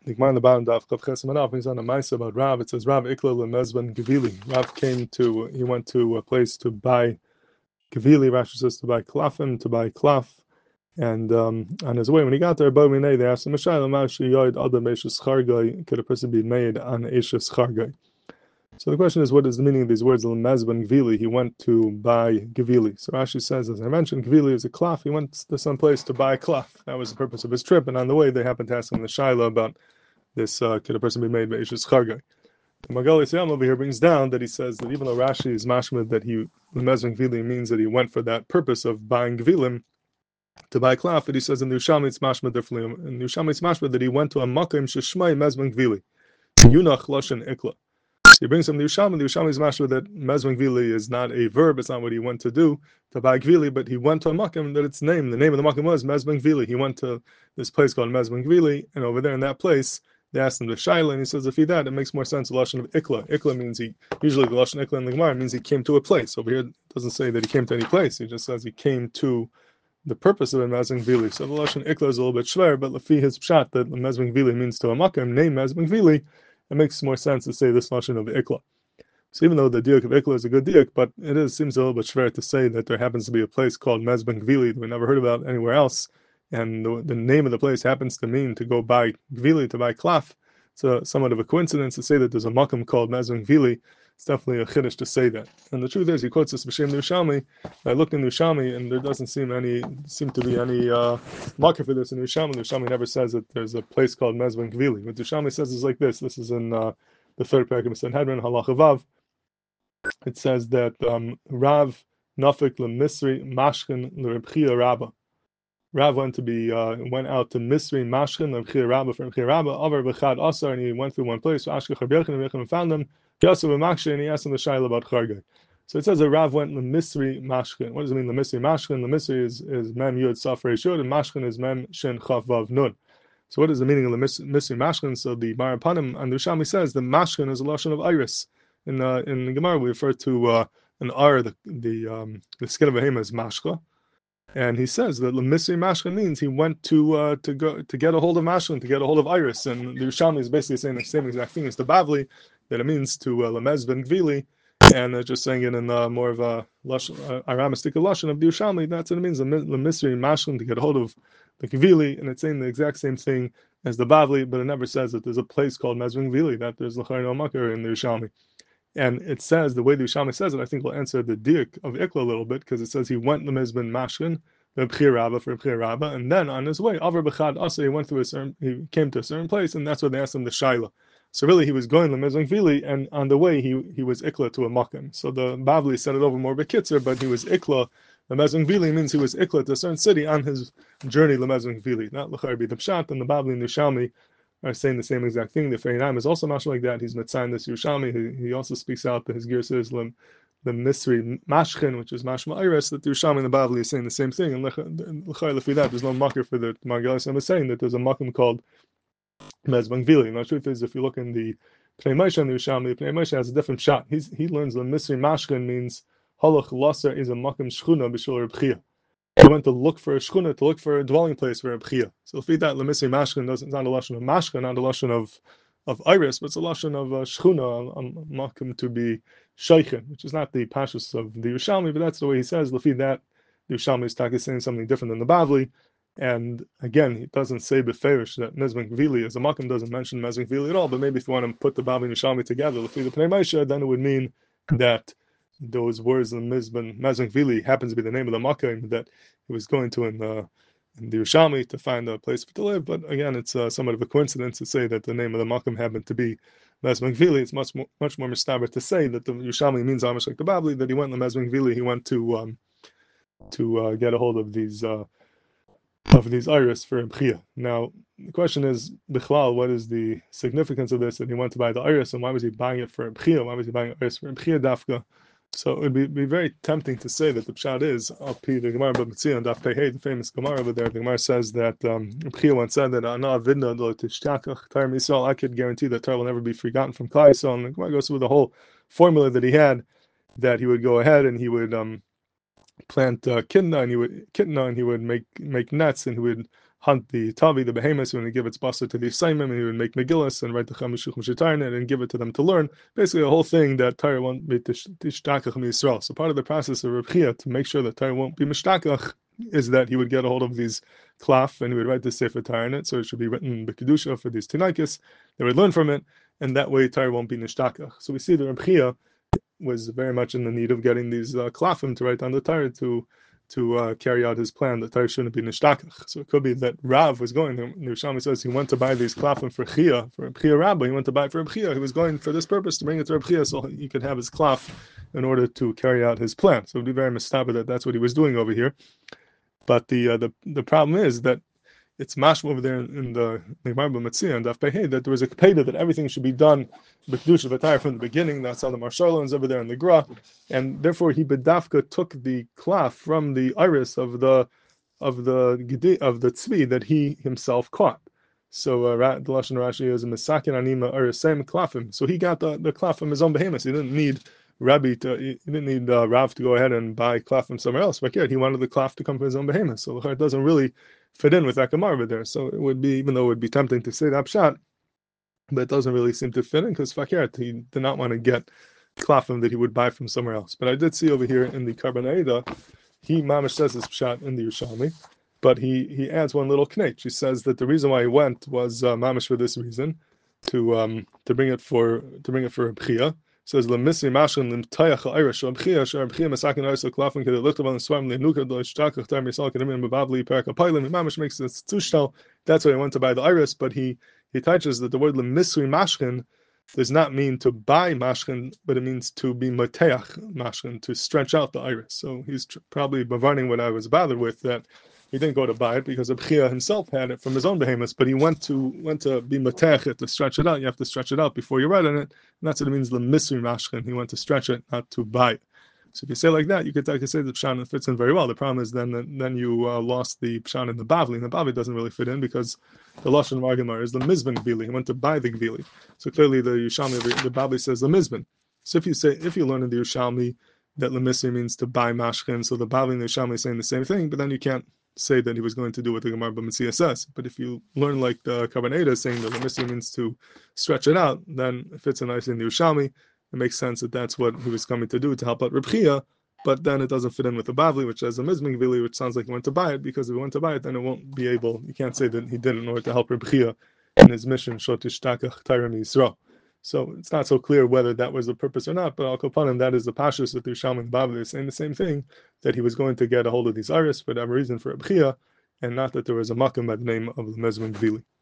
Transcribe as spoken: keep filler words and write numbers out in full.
the Gemara in the bottom daf Chav Ches Amanav brings on a ma'aseh about Rav. It says Rav Ikla lemezban Gevili. Rav came to, he went to a place to buy Gevili. Rashi says to buy klafim, to buy klaf. And um, on his way, when he got there, they asked him, could a person be made on Eshes Chargai? So the question is, what is the meaning of these words, Lemezban Gevili? He went to buy Gevili. So Rashi says, as I mentioned, Gevili is a klaf. He went to some place to buy a klaf. That was the purpose of his trip. And on the way, they happened to ask him the shaila about this, uh, could a person be made by Eshes Chargai? The Magali Siyam over here brings down that he says that even though Rashi is mashmad that he, Lemezban Gevili means that he went for that purpose of buying Gevilim, to buy klaf, but he says in the Yerushalmi it's mashma differently. In the Yerushalmi it's mashma that he went to a makom sheshmai mezban gvili, yunach loshen ikla. So he brings him the Yerushalmi. The Yerushalmi is mashma that mezban gvili is not a verb. It's not what he went to do to buy gvili, but he went to a makom that its name. The name of the makom was mezban gvili. He went to this place called mezban gvili, and over there in that place they asked him the shaila, and he says if he that, it makes more sense. The lashon of ikla. Ikla means he usually the lashon ikla in the Gemara means he came to a place. Over here it doesn't say that he came to any place. He just says he came to the purpose of a mezban gvili. So the lashon ikla is a little bit shver, but lefi his pshat that mezban gvili means to a makom name mezban gvili, it makes more sense to say this lashon of ikla. So even though the diuk of ikla is a good diuk, but it is seems a little bit shver to say that there happens to be a place called mezban gvili that we never heard about anywhere else, and the, the name of the place happens to mean to go buy gvili, to buy klaf. So somewhat of a coincidence to say that there's a makom called mezban gvili. It's definitely a chiddush to say that. And the truth is, he quotes this b'shem the Yerushalmi. I looked in the Yerushalmi, and there doesn't seem any seem to be any uh, marker for this in the Yerushalmi. The Yerushalmi never says that there's a place called mezban gvili. What the Yerushalmi says is like this. This is in uh, the third paragraph of Sanhedrin, Halacha Vav. It says that um, Rav Nafik lemisri mashkin l'Reb Rabba. Rav went to be uh, went out to Misri Mashkin L'Reb Rabba from Reb Rabba over b'chad asar, and he went through one place. So Ashkech Rabbi and found him. Yosef Makshe, and he asked him the shaila about Chargai. So it says that Rav went L'Misri Mashkin. What does it mean L'Misri Mashkin? L'Misri is is Mem Yud Saf Reish Yud, and Mashkin is Mem Shin Chaf Vav Nun. So what is the meaning of L'Misri Mashkin? So the Marapanim and the Yerushalmi says the Mashkin is a lashon of iris. In uh, in the Gemara we refer to uh, an ar, the the um, the skin of a hema is mashka. And he says that L'Misri Mashkin means he went to uh, to go to get a hold of Mashkin, to get a hold of iris, and the Yerushalmi is basically saying the same exact thing as the Bavli, that it means to uh, Lemezban Gvili, and uh, just saying it in uh, more of a lush, uh, Aramistic lashon of the Yerushalmi. That's what it means, L'Misri Mashkin, to get a hold of the Gvili, and it's saying the exact same thing as the Bavli, but it never says that there's a place called Mezban Gvili, that there's L'chayr no Makar in the Yerushalmi. And it says, the way the Yerushalmi says it, I think will answer the diuk of Ikla a little bit, because it says he went Lemezban Mashkin, Reb Rabba for Reb Rabba, and then on his way, Avar B'chad Asa, he went through a certain, he came to a certain place, and that's where they asked him the shaila. So really, he was going to Mezban Gvili, and on the way, he he was ikla to a makom. So the Bavli said it over more bekitzer, but he was ikla. The Mezban Gvili means he was ikla to a certain city on his journey to Mezban Gvili. Not l'chayr be the pshat, and the Bavli and the Yerushalmi are saying the same exact thing. The Feinam is also much like that. He's mitzayin this Yerushalmi. He, he also speaks out that his Gersa Islam, the Misri Mashkin, which is Mashma Iris, that the Yerushalmi and the Bavli is saying the same thing. And l'chayr lefi that, there's no makar for the Margalis is saying that there's a makom called Mezban Gvili. And the truth is, if you look in the Pnei Moshe and the Yerushalmi, Pnei Moshe has a different shot. He's, he learns the Misri Mashkin means halach laser is a makom shchuna b'shul Reb Chia. He went to look for a shchuna, to look for a dwelling place for Reb Chia. So if that L'Misri Mashkin doesn't, it's not a lashon of Mashkin, not a lashon of of Iris, but it's a lashon of uh, shchuna, a makom to be shaykhin, which is not the pashus of the Yerushalmi, but that's the way he says. Lefi that the Yerushalmi is talking saying something different than the Bavli. And again, he doesn't say beferish that Mezban Gvili as a makom doesn't mention Mezban Gvili at all. But maybe if you want to put the Bavli and Yerushalmi together, lefi the Pnei Moshe, then it would mean that those words in Mezban Mezban Gvili happens to be the name of the makom that he was going to in the in the Yerushalmi to find a place to live. But again, it's uh, somewhat of a coincidence to say that the name of the makom happened to be Mezban Gvili. It's much more much more mistaber to say that the Yerushalmi means almost like the Bavli, that he went in the Mezban Gvili, he went to um, to uh, get a hold of these uh, of these iris for Reb Chia. Now the question is, Bichlal, what is the significance of this? And he went to buy the iris, and why was he buying it for Reb Chia? Why was he buying iris for Reb Chia dafka? So it would be, be very tempting to say that the pshat is al pi the Gemara b'Metzion daf pei hey, the famous Gemara over there. The Gemara says that um, Reb Chia once said that ana vidna lo tishtakach tar Yisrael. I could guarantee that Torah will never be forgotten from Klal Yisrael. And the Gemara goes through the whole formula that he had, that he would go ahead and he would um, plant uh, kitna, and he would kitna, and he would make make nets, and he would hunt the tavi, the behemoths, when he give its basa to the Yisayimim, and he would make Megillas and write the Chamishuch Mishitarnet and give it to them to learn. Basically, a whole thing that Torah won't be tishtakach Yisrael. So part of the process of Reb Chia to make sure that Torah won't be mishtakach is that he would get a hold of these klaf and he would write the Sefer Torah in it, so it should be written b'kedusha for these tinaikis. They would learn from it, and that way Torah won't be nishtakach. So we see that Reb Chia was very much in the need of getting these uh, klafim to write on the Torah to to uh, carry out his plan. The Torah shouldn't be nishtakach. So it could be that Rav was going. The Yerushalmi says he went to buy these klafim for Chia, for Reb Chia Rabbi. He went to buy it for Reb Chia. He was going for this purpose to bring it to Reb Chia so he could have his klaf in order to carry out his plan. So it would be very mistaba that that's what he was doing over here. But the uh, the the problem is that it's mashma over there in the Neimar B'Metzia and Daf Pei that there was a kapeda that everything should be done b'kedusha v'tayr from the beginning. That's how the Marshallah is over there in the Gra, and therefore he bedafka took the klaf from the iris of the of the of the tzvi that he himself caught. So uh, the lashon Rashi is misakin anima arisem klafim. So he got the the klaf from his own behemoths. He didn't need Rabbi to, he didn't need uh, Rav to go ahead and buy klaf from somewhere else. But yeah, he wanted the klaf to come from his own behemoth. So it doesn't really fit in with that Gemara over there. So it would be, even though it would be tempting to say that pshat, but it doesn't really seem to fit in because fakir, he did not want to get klafim that he would buy from somewhere else. But I did see over here in the Karban he mamish says this pshat in the Yerushalmi, but he he adds one little knech. He says that the reason why he went was uh, mamish for this reason, to um to bring it for to bring it for Reb Chia. Says lemisri mashkin limtayach ha'irish Reb Chia shar Reb Chia masakin arisol klafim kedei lichtav on swam lenuka do ishtakach tar misal kedemim b'bavli perak ha'pailim. He mamish makes this tushtal. That's why he went to buy the iris, but he he teaches that the word lemisri mashkin does not mean to buy mashkin, but it means to be mateach mashkin, to stretch out the iris. So he's tr- probably bavarning what I was bothered with, that he didn't go to buy it because Reb Chia himself had it from his own behemoths, but he went to went to be mateach it, to stretch it out. You have to stretch it out before you write on it, and that's what it means, the misri mashkin. He went to stretch it, not to buy it. So if you say like that, you could, I could say the pshan fits in very well. The problem is then then you uh, lost the pshan in the bavli, and the bavli doesn't really fit in because the lashon margamar is the mizben gvili. He went to buy the gvili. So clearly the Yerushalmi, the, the bavli says the mizben. So if you say, if you learn in the Yerushalmi that lemisri means to buy mashkin, so the bavli and the Yerushalmi is saying the same thing, but then you can't say that he was going to do what the Gemara B'Metzia says. But if you learn like the Karban Eda saying that lemisri means to stretch it out, then it fits in nicely in the Yerushalmi. It makes sense that that's what he was coming to do to help out Reb Chia, but then it doesn't fit in with the Bavli, which has a Mizming Vili, which sounds like he went to buy it, because if he went to buy it, then it won't be able, you can't say that he did it in order to help Reb Chia in his mission, Shotish Takach Tairam Yisrael. So it's not so clear whether that was the purpose or not, but Al Kopanim, that is the Pashas that the Yerushalmi and Bavli are saying the same thing, that he was going to get a hold of these iris for whatever reason for Reb Chia, and not that there was a makom by the name of the Mezming Vili.